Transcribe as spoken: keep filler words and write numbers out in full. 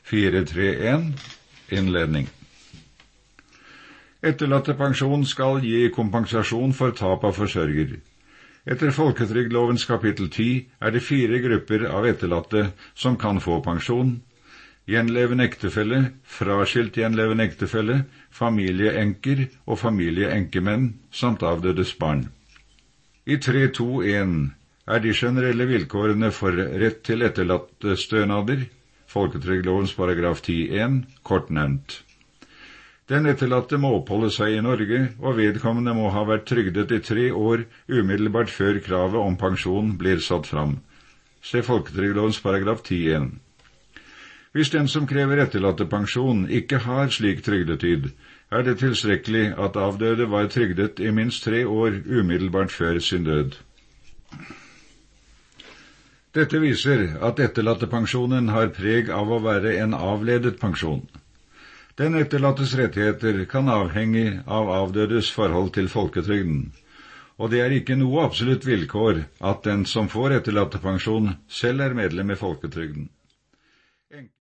fire tre en Innledning. Etterlattepensjon skal gi kompensasjon for tap av forsørger. Etter Folketrygdlovens kapittel ti er det fire grupper av etterlatte som kan få pensjon: gjenlevende ektefelle, fraskilt gjenlevende ektefelle, familieenker og familieenkemenn samt avdødes barn. I tre to en er de generelle vilkårene for rett til etterlattestønader, Folketrygdlovens paragraf ti en, kort nevnt. Den etterlatte må oppholde seg i Norge, og vedkommende må ha vært trygdet i tre år umiddelbart før kravet om pensjon blir satt fram. Se Folketrygdlovens paragraf ti en. Hvis den som krever etterlattepensjon ikke har slik trygdetid, er det tilstrekkelig at avdøde var trygdet i minst tre år umiddelbart før sin død. Dette viser at etterlattepensjonen har preg av å være en avledet pensjon. Den etterlattes rettigheter kan avhenge av avdødes forhold til folketrygden, og det er ikke noe absolutt vilkår at den som får etterlattepensjon selv er medlem i folketrygden.